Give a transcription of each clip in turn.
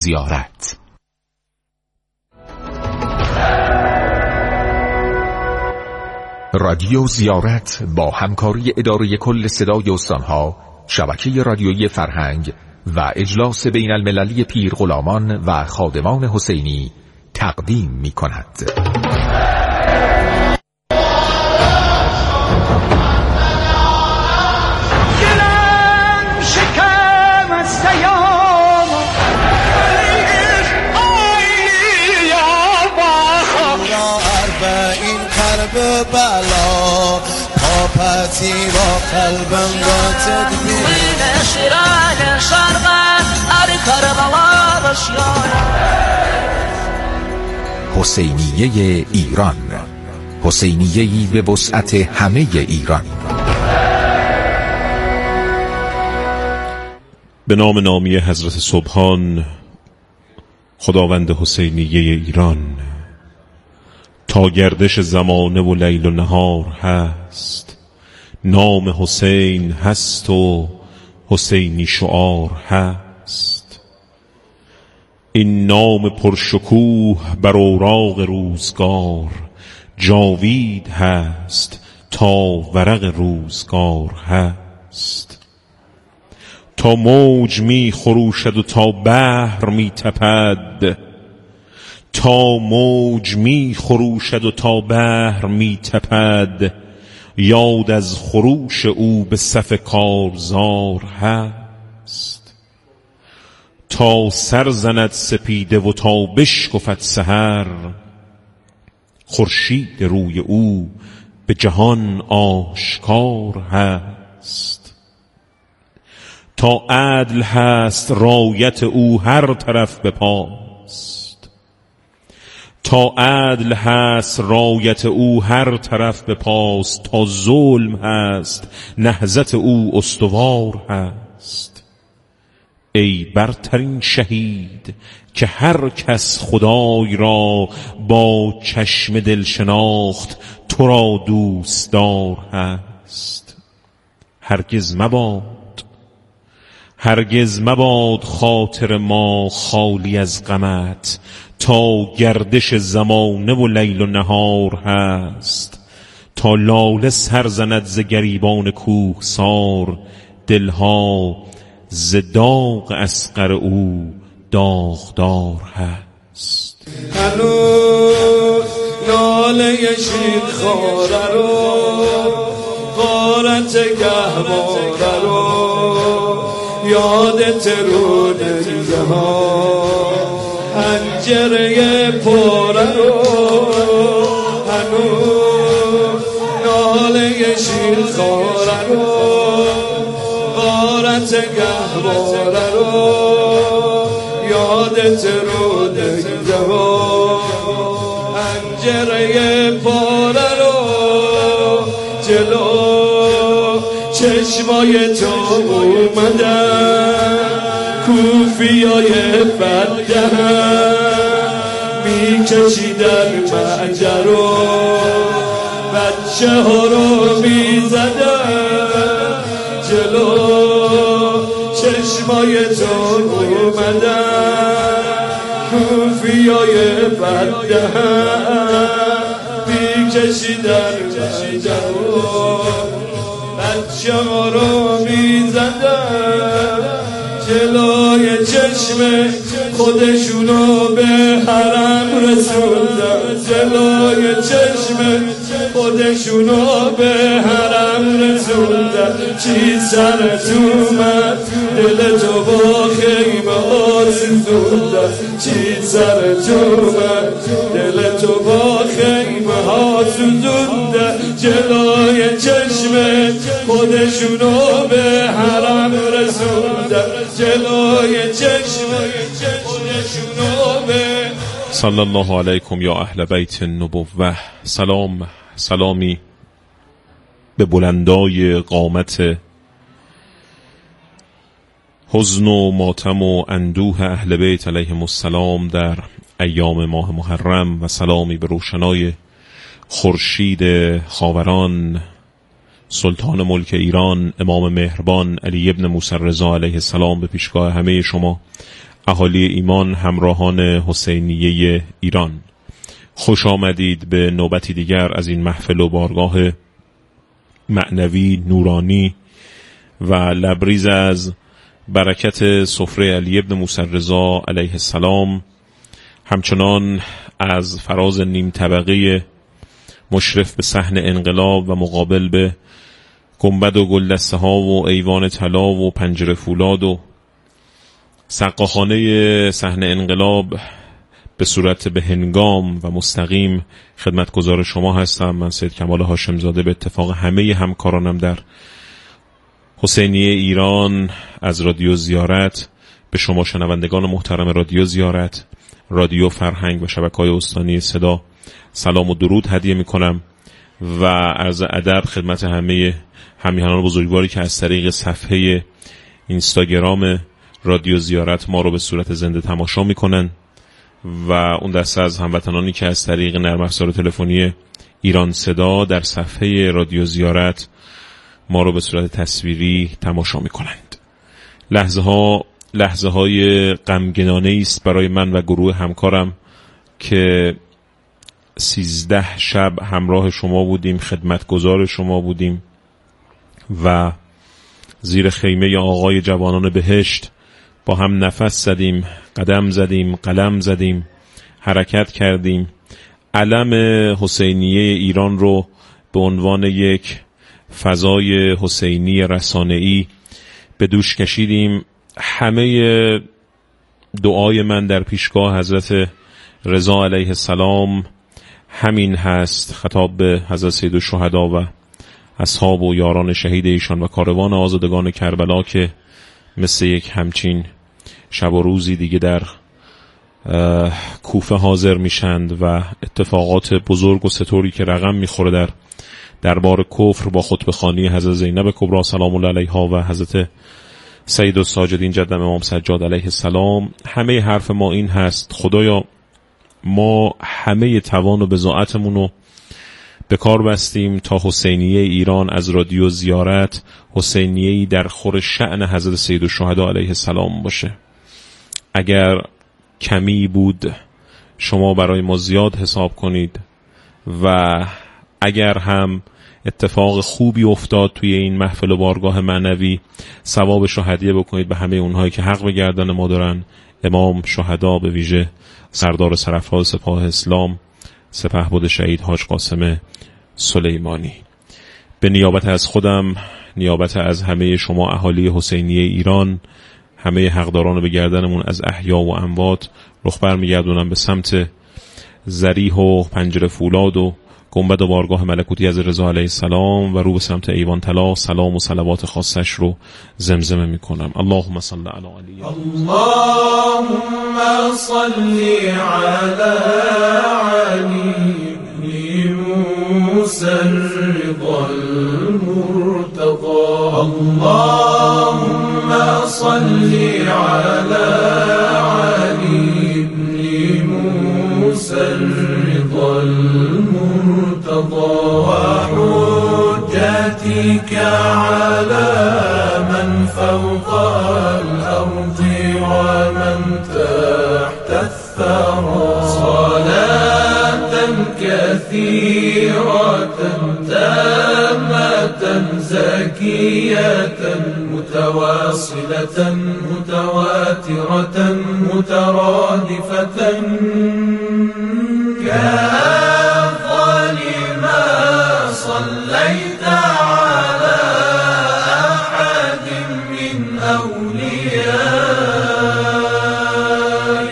زیارت. رادیو زیارت با همکاری اداره کل صدای استانها، شبکه رادیویی فرهنگ و اجلاس بین المللی پیرغلامان و خادمان حسینی تقدیم می کند. بلا پاپتی با قلبم با تدبیر شیران شرقت علی کربلا بشیار. حسینیه ایران، حسینیه‌ای به وسعت همه ایران. به نام نامی حضرت سبحان، خداوند حسینیه ایران. تا گردش زمانه و لیل و نهار هست، نام حسین هست و حسینی شعار هست. این نام پرشکوه بر اوراق روزگار جاوید هست تا ورق روزگار هست. تا موج می خروشد و تا بحر می تپد، تا موج می خروشد و تا بحر می تپد، یاد از خروش او به صف کارزار هست. تا سر زند سپیده و تا بشکفد سحر، خورشید روی او به جهان آشکار هست. تا عدل هست رایت او هر طرف به پاست، تا عدل هست رایت او هر طرف به پاست. تا ظلم هست نهضت او استوار هست. ای برترین شهید که هر کس خدای را با چشم دل شناخت تو را دوست دار هست. هرگز مباد، هرگز مباد خاطر ما خالی از غمت، تا گردش زمانه و لیل و نهار هست. تا لاله سر زند ز گریبان کوهسار، دلها ز داغ اصغر او داغدار هست. هنوز ناله شیرخواره رو، غارت گهواره رو یادت رو نریزه ها، پنجره پاره رو. هنوز ناله شیرخواره رو، غارت گهواره رو یادت رو نریزه ها، پنجره پاره رو. جلو چشمای تو اومدن کوفیای فردهن، میکشیدن مهجر رو بچه ها رو میزدن. جلو چشمای تو اومدن کوفیای فردهن، میکشیدن مهجر رو بچه ها رو میزدن. جلوی چشم خودشونو به حرم رسوندن، جلوی چشم خودشونو به حرم رسوندن. چی سرت اومد دل تو با خیمه ها سوزوندن، چی سرت اومد دل تو با خیمه ها سوزوندن. جلوی چشم خودشونو به حرم رسوندن، جلوی چشم خودشونو به. صلی الله علیکم یا اهل بیت النبوة. سلامی به بلندای قامت حزن و ماتم و اندوه اهل بیت علیهم السلام در ایام ماه محرم، و سلامی به روشنای خورشید خاوران سلطان ملک ایران امام مهربان علی ابن موسی رضا علیه السلام به پیشگاه همه شما اهالی ایمان، همراهان حسینیه ایران، خوش آمدید به نوبتی دیگر از این محفل و بارگاه معنوی، نورانی و لبریز از برکت سفره علی ابن موسی رضا علیه السلام، همچنان از فراز نیم طبقه مشرف به صحن انقلاب و مقابل به گنبد و گلدسته ها و ایوان طلا و پنجره فولاد و سقاخانه صحن انقلاب به صورت به هنگام و مستقیم خدمتگزار شما هستم. من سید کمال هاشمزاده به اتفاق همه همکارانم در حسینیه ایران از رادیو زیارت به شما شنوندگان محترم رادیو زیارت، رادیو فرهنگ و شبکه‌های استانی صدا سلام و درود هدیه میکنم و عرض ادب خدمت همه همیهنان بزرگواری که از طریق صفحه اینستاگرام رادیو زیارت ما رو به صورت زنده تماشا میکنن و اون دسته از هموطنانی که از طریق نرم افزار تلفنی ایران صدا در صفحه رادیو زیارت ما رو به صورت تصویری تماشا میکنند. لحظه های غمگنانه است برای من و گروه همکارم که 13 شب همراه شما بودیم، خدمتگزار شما بودیم و زیر خیمه آقای جوانان بهشت با هم نفس زدیم، قدم زدیم، قلم زدیم، حرکت کردیم، علم حسینیه ایران رو به عنوان یک فضای حسینی رسانه‌ای به دوش کشیدیم. همه دعای من در پیشگاه حضرت رضا علیه السلام همین هست، خطاب به حضرت سید الشهدا و اصحاب و یاران شهید ایشان و کاروان آزادگان کربلا که مثل یک همچین شب و روزی دیگه در کوفه حاضر میشند و اتفاقات بزرگ و ستوری که رقم میخوره در دربار کفر با خطبه خوانی حضرت زینب کبری سلام الله علیها و حضرت سید الساجدین جد امام سجاد علیه السلام، همه حرف ما این هست: خدایا ما همه توان و بضاعتمون رو به کار بستیم تا حسینیه ایران از رادیو زیارت حسینیه‌ای در خور شأن حضرت سید الشهدا علیه السلام باشه. اگر کمی بود شما برای ما زیاد حساب کنید و اگر هم اتفاق خوبی افتاد توی این محفل و بارگاه معنوی ثوابش رو هدیه بکنید به همه اونهایی که حق به گردن ما دارن، امام شهدا به ویژه سردار سرافراز سپاه اسلام سپهبد شهید حاج قاسم سلیمانی. به نیابت از خودم، نیابت از همه شما اهالی حسینیه ایران، همه حقداران به گردنمون از احیا و اموات، رخ برمیگردونم به سمت ذریح و پنجره فولاد و گنبد و بارگاه ملکوتی از رضا علیه السلام و رو به سمت ایوان طلا سلام و صلوات خاصش رو زمزمه میکنم. اللهم صل علی علی، اللهم صل علی علی موسی الرضا المرتضى، اللهم صل علی علی موسی الرضا وحجتك على من فوق الأرض ومن تحت الثرى، صلاة كثيرة تامة زكية متواصلة متواترة مترادفة كأفضل ما صليت على أحد من أوليائك.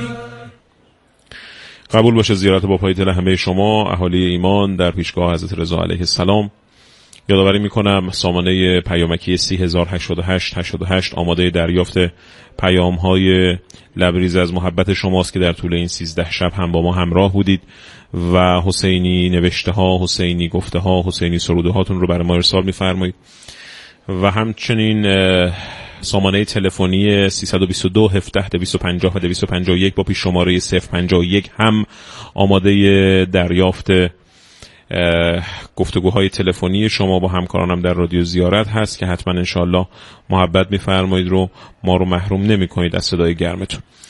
قبول باشه زیارت با پای دل همه شما اهالی ایمان در پیشگاه حضرت رضا علیه السلام. یادآوری میکنم سامانه پیامکی 308888 آماده دریافت پیام‌های لبریز از محبت شماست که در طول این 13 شب هم با ما همراه بودید و حسینی نوشته ها، حسینی گفته ها، حسینی سروده هاتون رو برای ما ارسال می‌فرمایید و همچنین سامانه تلفنی 322 17 250 و 251 با پیش شماره 051 هم آماده دریافت گفتگوهای تلفنی شما با همکارانم در رادیو زیارت هست که حتما انشالله محبت می‌فرمایید رو ما رو محروم نمی‌کنید از صدای گرمتون.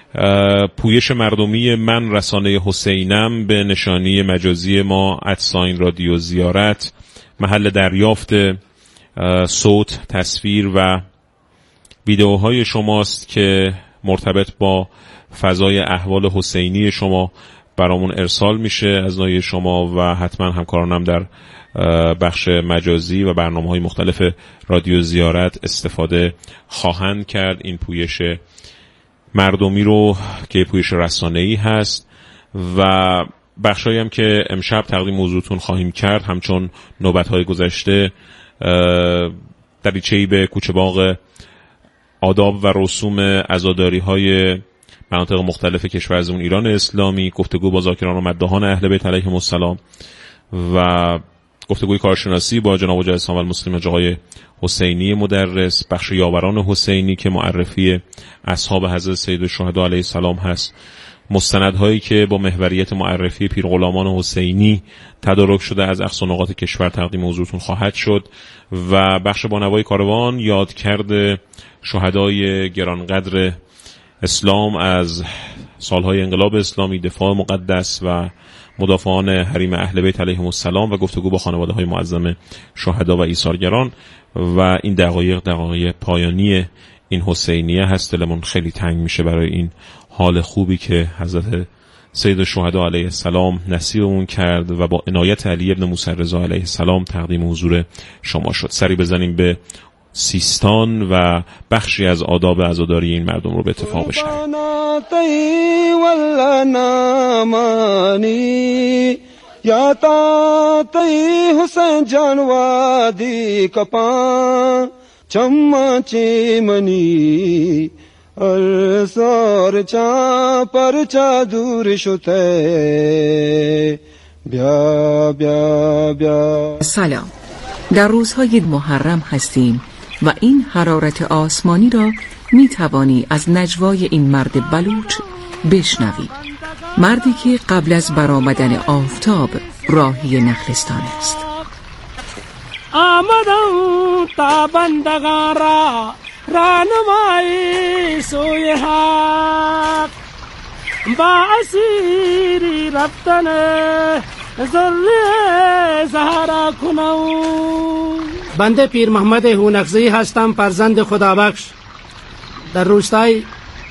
پویش مردمی من رسانه حسینم به نشانی مجازی ما @رادیو زیارت محل دریافت صوت، تصویر و ویدئوهای شماست که مرتبط با فضای احوال حسینی شما برامون ارسال میشه از ناحیه شما و حتما همکارانم در بخش مجازی و برنامه‌های مختلف رادیو زیارت استفاده خواهند کرد. این پویش مردمی رو که پویش رسانه‌ای هست و بخشایی هم که امشب تقدیم موضوعتون خواهیم کرد همچون نوبت‌های گذشته دریچه‌ای به کوچه باغ آداب و رسوم عزاداری‌های مناطق مختلف کشورمون ایران اسلامی، گفتگو با ذاکران و مداحان اهل بیت علیهم السلام و گفتگوی کارشناسی با جناب حاج اسلام المسلمین آقای حسینی مدرس، بخش یاوران حسینی که معرفی اصحاب حضرت سید الشهدا علیه السلام هست، مستندهایی که با محوریت معرفی پیرغلامان حسینی تدارک شده از اقصا نقاط کشور تقدیم حضورتون خواهد شد و بخش با نوای کاروان یادکرد شهدای گرانقدر اسلام از سالهای انقلاب اسلامی، دفاع مقدس و مدافعان حریم اهل بیت علیهم السلام و گفتگو با خانواده های معظم شهدا و ایثارگران و این دقایق پایانی این حسینیه هست. دلمون خیلی تنگ میشه برای این حال خوبی که حضرت سید الشهدا علیه السلام نصیبمون کرد و با عنایت علی ابن موسی رضا علیه السلام تقدیم حضور شما شد. سری بزنیم به سیستان و بخشی از آداب عزاداری این مردم رو به اتفاق بشنویم. یا تا تی حسین جانوادی کپا چما چیمنی ارسار چا پر چا دور شده بیا بیا بیا. سلام، در روزهای محرم هستیم و این حرارت آسمانی را می توانی از نجوای این مرد بلوچ بشنوی، مردی که قبل از برآمدن آفتاب راهی نخلستان است. آمدم تا بندگان را رانمایی سوی حق، با اسیری رفتن ذره زهرا کنم. بنده پیر محمد هونکزی هستم، فرزند خدابخش، در روستای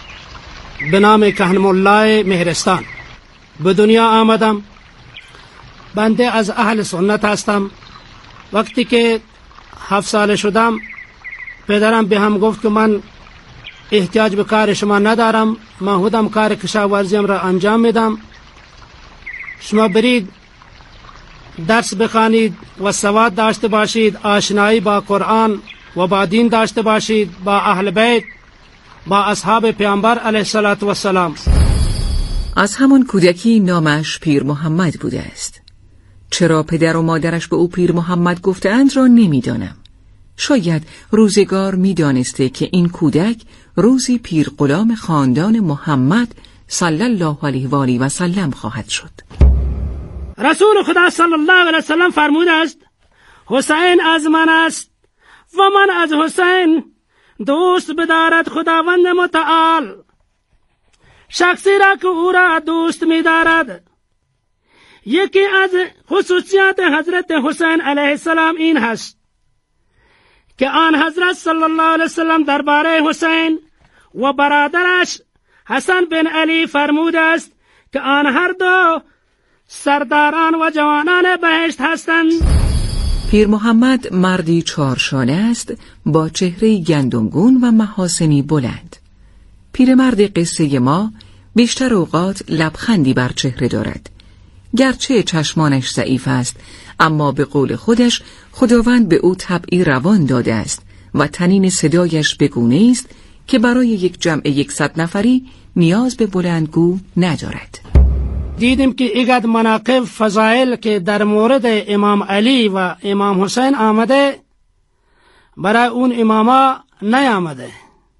به نام کهنم الله مهرستان به دنیا آمدم. بنده از اهل سنت هستم. وقتی که 7 ساله شدم پدرم به هم گفت که من احتیاج به کار شما ندارم، من خودم کار کشاورزیم را انجام میدم، شما برید درس بخوانید و سواد داشته باشید، آشنایی با قرآن و با دین داشته باشید، با اهل بیت، با اصحاب پیامبر علیه السلام. از همان کودکی نامش پیر محمد بوده است. چرا پدر و مادرش به او پیر محمد گفتند را نمیدانم. شاید روزگار میدانسته که این کودک روزی پیر غلام خاندان محمد صلی الله علیه و آله و سلم خواهد شد. رسول خدا صلی الله علیه و سلم فرموده است حسین از من است و من از حسین. دوست بدارد خداوند متعال شخصی را که او را دوست می‌دارد. یکی از خصوصیات حضرت حسین علیه السلام این هست که آن حضرت صلی الله علیه وسلم درباره حسین و برادرش حسن بن علی فرموده است که آن هر دو سرداران و جوانان بهشت هستند. پیر محمد مردی چارشانه است با چهره گندمگون و محاسنی بلند. پیرمرد قصه ما بیشتر اوقات لبخندی بر چهره دارد. گرچه چشمانش ضعیف است اما به قول خودش خداوند به او طبعی روان داده است و طنین صدایش بگونه است که برای یک جمع 100 نفری نیاز به بلندگو ندارد. دیدیم که اینقدر مناقب فضائل که در مورد امام علی و امام حسین آمده برای اون اماما نیامده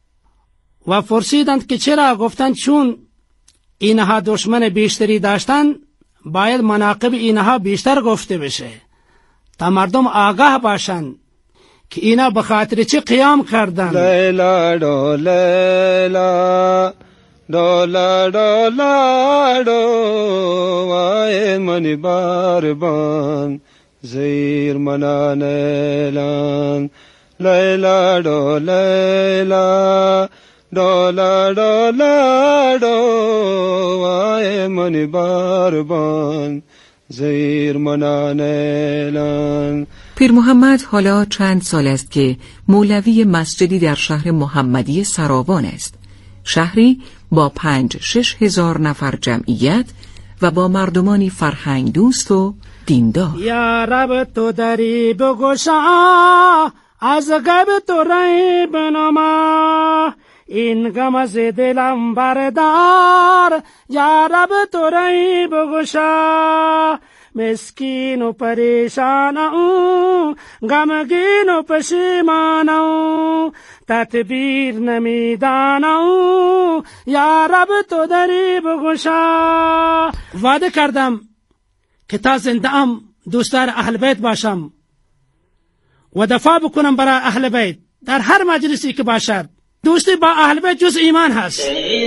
و پرسیدند که چرا؟ گفتند چون اینها دشمن بیشتری داشتند باید مناقب اینها بیشتر گفته بشه تا مردم آگاه باشند که اینا به خاطر چه قیام کردند. لیلا دو لیلا ڈولا ڈولا ڈو آئے منی باربان زیر منا نیلان لیلا ڈو لیلا ڈولا ڈولا ڈو آئے منی باربان زیر منا نیلان. پیر محمد حالا چند سال است که مولوی مسجدی در شهر محمدی سراوان است، شهری با 5-6 هزار نفر جمعیت و با مردمانی فرهنگ دوست و دیندار. یا رب تو دری بگشا از غیب تو رهی بنما، این غم از دلم بردار یا رب تو رهی بگشا. مسکین و پریشانم غمگین و پشیمانم تدبیر نمیدانم یا رب تو دری بگشا. وعده کردم که تا زنده ام دوستدار اهل بیت باشم و دفاع بکنم برای اهل بیت در هر مجلسی که باشد. دوستی با اهل بیت جز ایمان هست.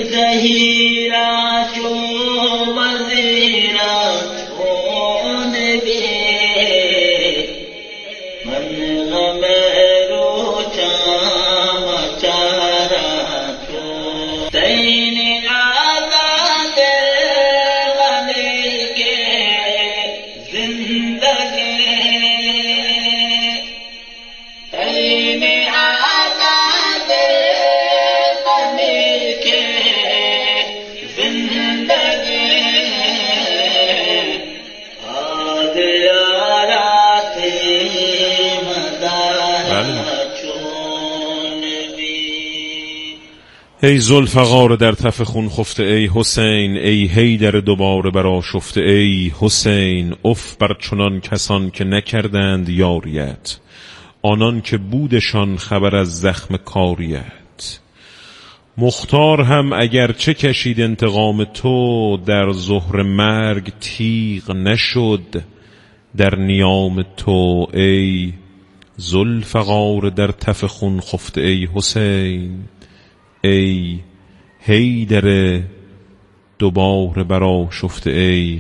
ای ذوالفقار در تف خون خفته ای حسین، ای حیدر دوباره برآشفته ای حسین. اف بر چنان کسان که نکردند یاریت، آنان که بودشان خبر از زخم کاریت. مختار هم اگر چه کشید انتقام تو، در ظهر مرگ تیغ نشد در نیام تو. ای ذوالفقار در تف خون خفته ای حسین، ای حیدر دوباره برآشفته ای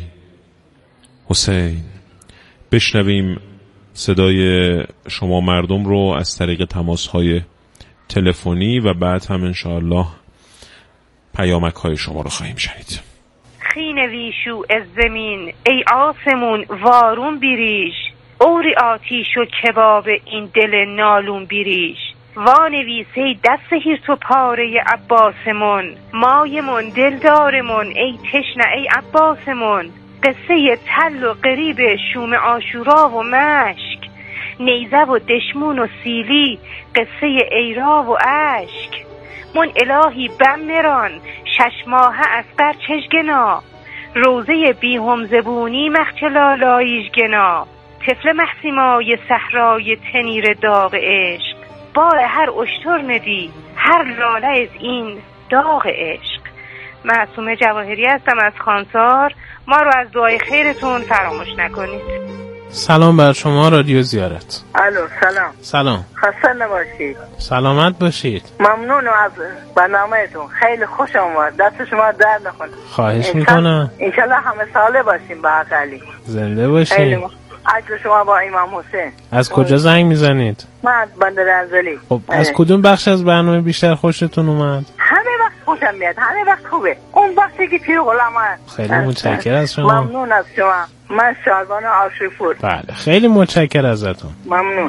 حسین. بشنویم صدای شما مردم رو از طریق تماس‌های تلفنی و بعد هم انشاءالله پیامک‌های شما رو خواهیم شنید. خین ویشو از زمین ای آسمون وارون بیریش، اوری آتیش و کباب این دل نالون بیریش. وانویسی دست هیر تو پاره عباسمون، مایمون دلدارمون ای تشنه ای عباسمون. قصه تل و قریب شوم عاشورا و مشک، نیزه و دشمون و سیلی قصه ایرا و اشک. من الهی بم مران 6 ماه از قر چشگنا، روزه بی همزبونی مخچلالاییش گنا. طفل محسیمای صحرای تنیر داغ عشق، بار هر اشتر ندی هر لاله از این داغ عشق. معصومه جواهری هستم از خانسار. ما رو از دعای خیرتون فراموش نکنید. سلام بر شما رادیو زیارت. الو سلام. سلام. خسته نباشید. سلامت باشید. ممنون از برنامه‌تون، خیلی خوش آمد. دست شما درد نکنه. خواهش میکنم. انشالله همه ساله باشیم با علی. زنده باشید. عجل شما با امام حسین. از کجا زنگ میزنید؟ من از بندر انزلی. خب از کدوم بخش از برنامه بیشتر خوشتون اومد؟ همه وقت خوشم میاد، همه وقت خوبه. اون وقتی که پیر غلامه. خیلی متشکرم از شما. ممنون از شما. من شعبان آشوفور. بله خیلی متشکرم ازتون. ممنون.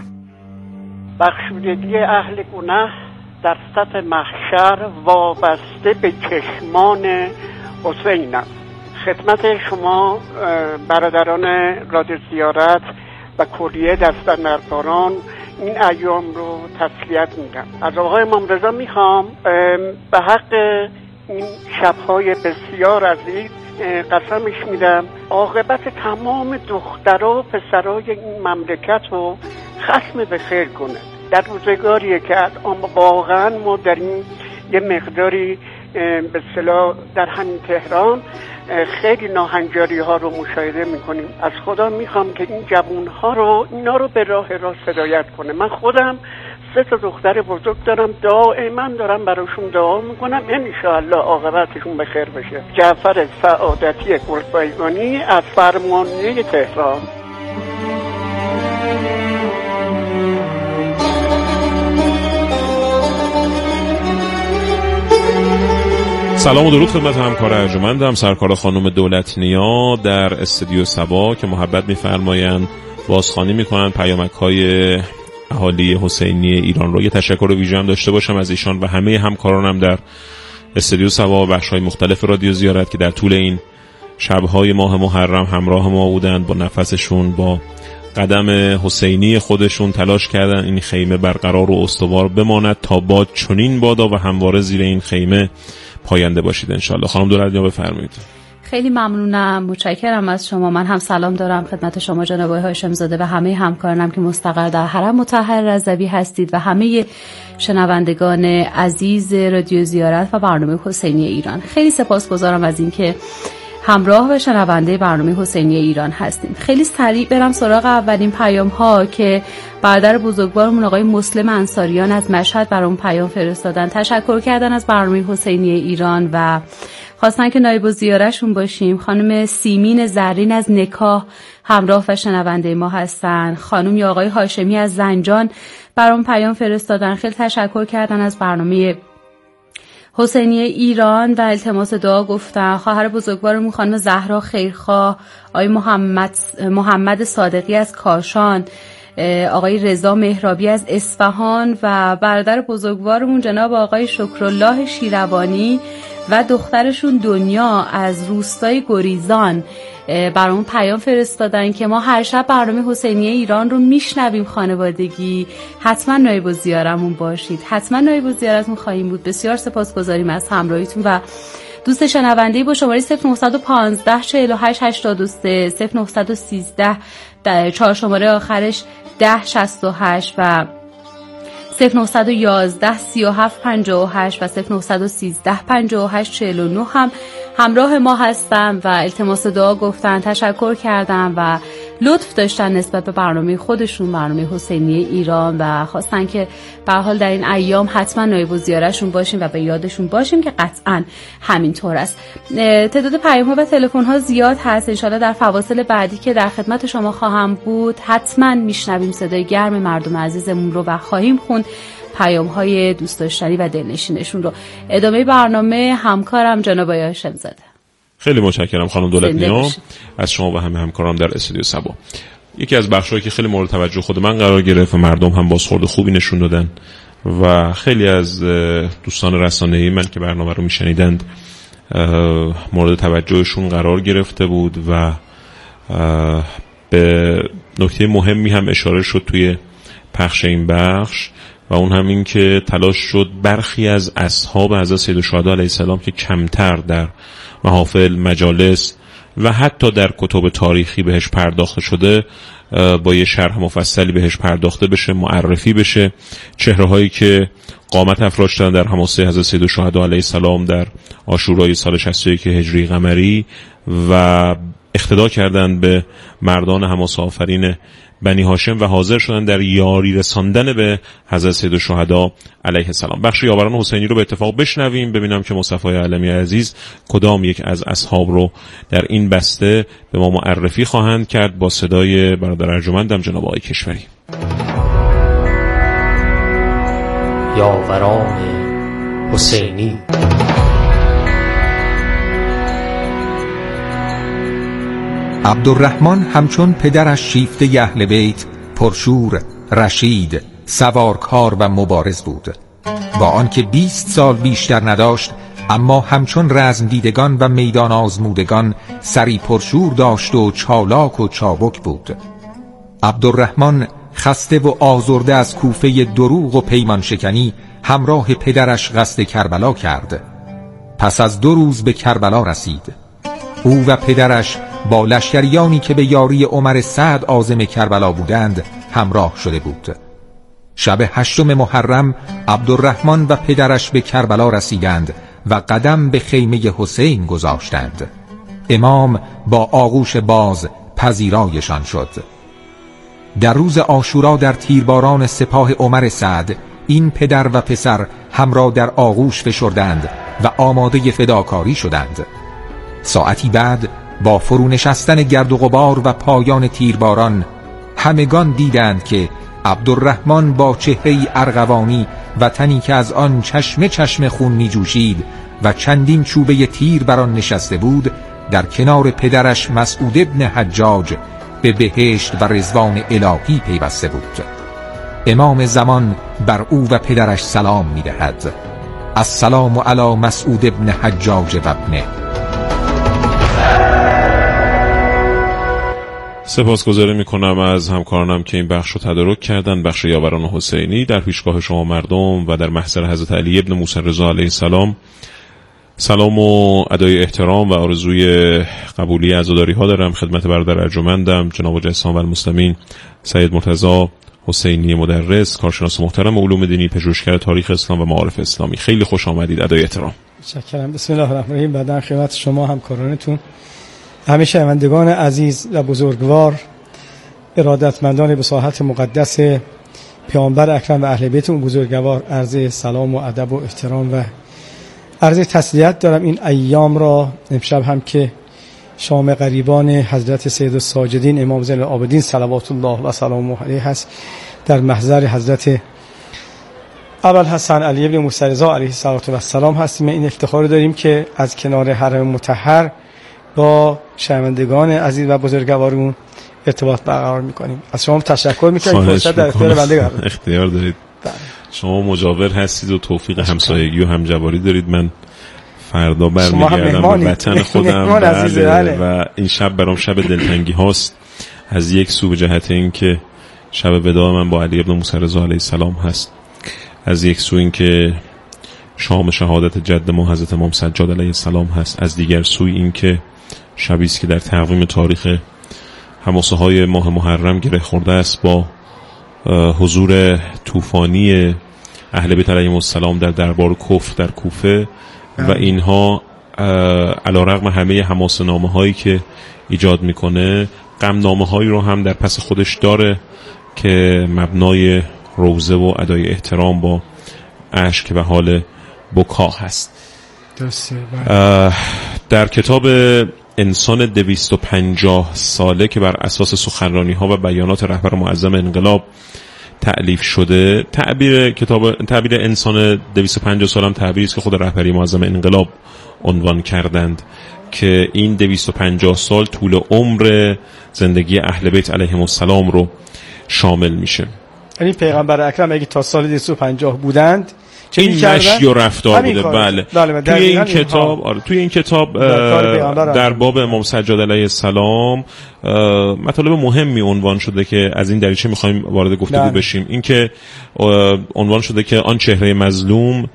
بخشودگی اهل گناه در صف محشر وابسته به چشمان حسین است. خدمت شما برادران رادیو زیارت و کلیه دستاندرکاران این ایام رو تسلیت میگم. از آقای امام رضا میخوام به حق این شبهای بسیار عزیز قسمش میدم عاقبت تمام دخترها و پسرای این مملکت رو ختم به خیر کنه. در روزگاریه که واقعا ما در این یه مقداری به اصطلاح در همین تهران خیلی ناهنجاری ها رو مشاهده میکنیم. از خدا میخوام که این جوان ها رو اینا رو به راه راست هدایت کنه. من خودم 3 دختر بزرگ دارم، دائما دارم براشون دعا میکنم انشاءالله عاقبتشون بخیر بشه. جعفر سعادتی گلپایگانی از فرمانیه تهران. سلام و درود خدمت همکار ارجمندم سرکار خانم دولت‌نیا در استودیو سبا که محبت می‌فرمایند بازخوانی می‌کنند پیامک‌های اهالی حسینی ایران رو. یه تشکر ویژه هم داشته باشم از ایشان و همه همکارانم در استودیو سبا و بخش‌های مختلف رادیو زیارت که در طول این شب‌های ماه محرم همراه ما بودند، با نفسشون، با قدم حسینی خودشون تلاش کردن این خیمه برقرار و استوار بماند تا باد چنین بادا و همواره زیر این خیمه پاینده باشید انشالله. خانم دولت‌نیا بفرمایید. خیلی ممنونم، متشکرم از شما. من هم سلام دارم خدمت شما جناب آقای هاشم‌زاده و همه همکارانم که مستقر در حرم مطهر رضوی هستید و همه شنوندگان عزیز رادیو زیارت و برنامه حسینی ایران. خیلی سپاسگزارم از اینکه همراه و شنونده برنامه حسینی ایران هستیم. خیلی سریع برم سراغ اولین پیام ها که برادر بزرگوارمون آقای مسلم انصاریان از مشهد برام پیام فرستادن. تشکر کردن از برنامه حسینی ایران و خواستن که نایب الزیاره‌شون باشیم. خانم سیمین زرین از نکاح همراه و شنونده ما هستن. خانم یا آقای هاشمی از زنجان برام پیام فرستادن. خیلی تشکر کردن از برنامه حسینی ایران و التماس دعا گفتن. خواهر بزرگوارمون خانم زهرا خیرخواه، آقای محمد صادقی از کاشان، آقای رضا مهرابی از اصفهان و برادر بزرگوارمون جناب آقای شکرالله شیروانی و دخترشون دنیا از روستای گریزان برامون پیام فرستادن که ما هر شب برنامه حسینی ایران رو میشنویم خانوادگی، حتما نایب الزیاره‌مون باشید، حتما نایب الزیاره‌تون خواهیم بود. بسیار سپاسگزاریم از همراهیتون و دوست شنونده‌ای با شماره 0915 48 83 0913 4 شماره آخرش 1068 و 0911 37 58 و 0913 58 49 هم همراه ما هستن و التماس دعا گفتن، تشکر کردن و لطف داشتن نسبت به برنامه خودشون، برنامه حسینی ایران و خواستن که به هر حال در این ایام حتما نایب الزیاره‌شون باشیم و به یادشون باشیم که قطعا همینطور است. تعداد پیام‌ها و تلفن‌ها زیاد هست. انشالله در فواصل بعدی که در خدمت شما خواهم بود حتما میشنویم صدای گرم مردم عزیزمون رو و خواهیم خوند پیام‌های دوست داشتنی و دلنشینشون رو. ادامه برنامه همکارم جناب آقای هاشم‌زاده. خیلی متشکرم خانم دولت‌نیا از شما و همه همکاران در استودیو سبا. یکی از بخشایی که خیلی مورد توجه خود من قرار گرفت و مردم هم بازخورد خوبی نشون دادن و خیلی از دوستان رسانه‌ای من که برنامه رو میشنیدند مورد توجهشون قرار گرفته بود و به نکته مهمی هم اشاره شد توی پخش این بخش و اون هم این که تلاش شد برخی از اصحاب حضرت سیدالشهدا علیه السلام که کمتر در محافل، مجالس و حتی در کتب تاریخی بهش پرداخته شده با یه شرح مفصلی بهش پرداخته بشه، معرفی بشه. چهره هایی که قامت افراشتن در حماسه حضرت سیدالشهدا علیه السلام در عاشورای سال 61 هجری قمری و اقتدا کردند به مردان حماسه آفرین بنی هاشم و حاضر شدن در یاری رساندن به حضرت سیدالشهدا علیه السلام. بخش یاوران حسینی رو به اتفاق بشنویم، ببینم که مصطفی علمی عزیز کدام یک از اصحاب رو در این بسته به ما معرفی خواهند کرد با صدای برادر ارجمندم جناب آقای کشوری. یاوران حسینی. عبدالرحمن همچون پدرش شیفته اهل بیت پرشور، رشید، سوارکار و مبارز بود. با آنکه 20 سال بیشتر نداشت اما همچون رزم دیدگان و میدان آزمودگان سری پرشور داشت و چالاک و چابک بود. عبدالرحمن خسته و آزرده از کوفه دروغ و پیمان شکنی همراه پدرش قصد کربلا کرد. پس از 2 روز به کربلا رسید. او و پدرش با لشکریانی که به یاری عمر سعد عازم کربلا بودند همراه شده بود. شب 8 محرم عبدالرحمن و پدرش به کربلا رسیدند و قدم به خیمه حسین گذاشتند. امام با آغوش باز پذیرایشان شد. در روز عاشورا در تیرباران سپاه عمر سعد این پدر و پسر هم را در آغوش فشردند و آماده فداکاری شدند. ساعتی بعد با فرونشستن گرد و غبار و پایان تیرباران همگان دیدند که عبدالرحمن با چهره‌ای ارغوانی و تنی که از آن چشم چشم خون می جوشید و چندین چوبه تیر بر آن نشسته بود در کنار پدرش مسعود ابن حجاج به بهشت و رضوان الهی پیوسته بود. امام زمان بر او و پدرش سلام می دهد. السلام علی مسعود ابن حجاج و ابنه. سپاسگزاری میکنم از همکارانم که این بخش رو تدارک کردن، بخش یاوران حسینی در پیشگاه شما مردم و در محضر حضرت علی ابن موسی رضا علیه السلام. سلام و ادای احترام و آرزوی قبولی عزاداری ها دارم خدمت برادر ارجمندم جناب حاج احسان و المسلمین سید مرتضی حسینی مدرس، کارشناس محترم علوم دینی، پژوهشگر تاریخ اسلام و معارف اسلامی. خیلی خوش آمدید. ادای احترام. متشکرم. بسم الله الرحمن الرحیم. بعداً خدمت شما همکارانتون، همه شنوندگان عزیز و بزرگوار، ارادتمندان به ساحت مقدس پیامبر اکرم و اهل بیت اون بزرگوار، عرض سلام و ادب و احترام و عرض تسلیت دارم. این ایام را امشب هم که شام غریبان حضرت سید الساجدین امام زین العابدین صلوات الله و سلامه علیه هست، در محضر حضرت ابوالحسن علی ابن موسی رضا علیه السلام هستیم. این افتخار داریم که از کنار حرم مطهر با شنوندگان عزیز و بزرگوارون ارتباط برقرار میکنیم. از شما تشکر میکنیم. فرصت در اختیار بنده قرار اختیار دارید. شما مجاور هستید و توفیق همسایگی و همجواری دارید. من فردا برمیگردم به وطن خودم و این شب برام شب دلتنگی هاست. از یک سو به جهت این که شب وداع من با علی ابن موسی رضا علیه السلام هست، از یک سو این که شام شهادت جد ما حضرت امام سجاد علیه السلام هست، از دیگر سوی این که شبی است که در تقویم تاریخ حماسه های ماه محرم گره خورده است با حضور طوفانی اهل بیت علیهم السلام در دربار کفر در کوفه و اینها علیرغم همه حماسه نامه هایی که ایجاد میکنه، غم نامه هایی رو هم در پس خودش داره که مبنای روزه و ادای احترام با اشک و حال بکا هست. در کتاب انسان 250 ساله که بر اساس سخنرانی ها و بیانات رهبر معظم انقلاب تألیف شده، تعبیر انسان 250 سال هم تعبیری است که خود رهبری معظم انقلاب عنوان کردند که این 250 سال طول عمر زندگی اهل بیت علیهم السلام رو شامل میشه. یعنی پیغمبر اکرم اگه تا سال 250 بودند این مشی و رفتار بوده. بله. توی این کتاب در باب امام سجاد علیه السلام مطالب مهمی عنوان شده که از این دریچه میخوایم وارد گفتگو بشیم. این که عنوان شده که آن چهره مظلوم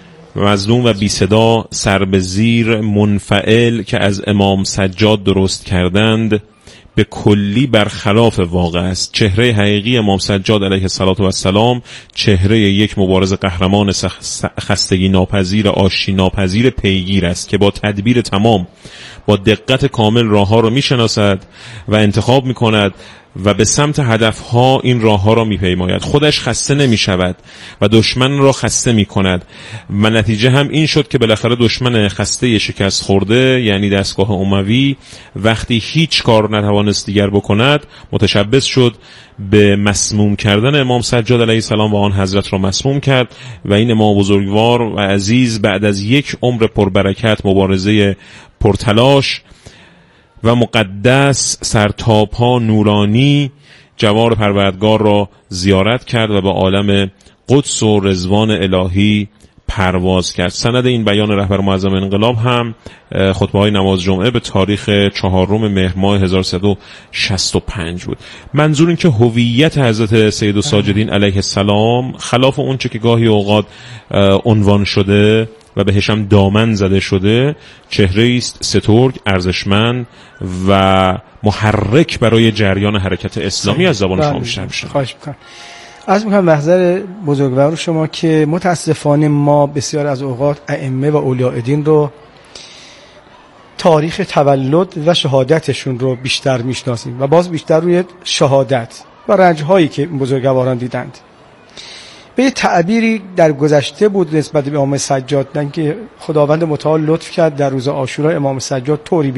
و بی صدا سر به زیر منفعل که از امام سجاد درست کردند به کلی برخلاف واقع است. چهره حقیقی امام سجاد علیه السلام چهره یک مبارز قهرمان خستگی ناپذیر، آشتی ناپذیر پیگیر است که با تدبیر تمام، با دقت کامل راه ها را میشناسد و انتخاب میکند و به سمت هدفها این راه ها را میپیماید. خودش خسته نمیشود و دشمن را خسته میکند و نتیجه هم این شد که بالاخره دشمن خسته شکست خورده، یعنی دستگاه اموی، وقتی هیچ کار نتوانست دیگر بکند متشبث شد به مسموم کردن امام سجاد علیه السلام و آن حضرت را مسموم کرد و این امام بزرگوار و عزیز بعد از یک عمر پربرکت، مبارزه پرتلاش و مقدس، سرتاپا نورانی، جوار پروردگار را زیارت کرد و به عالم قدس و رضوان الهی پرواز کرد. سند این بیان رهبر معظم انقلاب هم خطبه های نماز جمعه به تاریخ 4 مهر ماه 1365 بود. منظور این که هویت حضرت سید الساجدین علیه السلام خلاف اون چه که گاهی اوقات عنوان شده و بهش هم دامن زده شده، چهره است سترگ، ارزشمند و محرک برای جریان حرکت اسلامی. از زبان شما بیشتر میشه. خواهش میکنم. عرض میکنم محضر بزرگوار شما که متاسفانه ما بسیار از اوقات ائمه و اولیاء دین رو تاریخ تولد و شهادتشون رو بیشتر میشناسیم و باز بیشتر روی شهادت و رنج‌هایی که بزرگواران دیدند. به یه تعبیری در گذشته بود نسبت به امام سجاد، که خداوند متعال لطف کرد در روز عاشورا امام سجاد طوری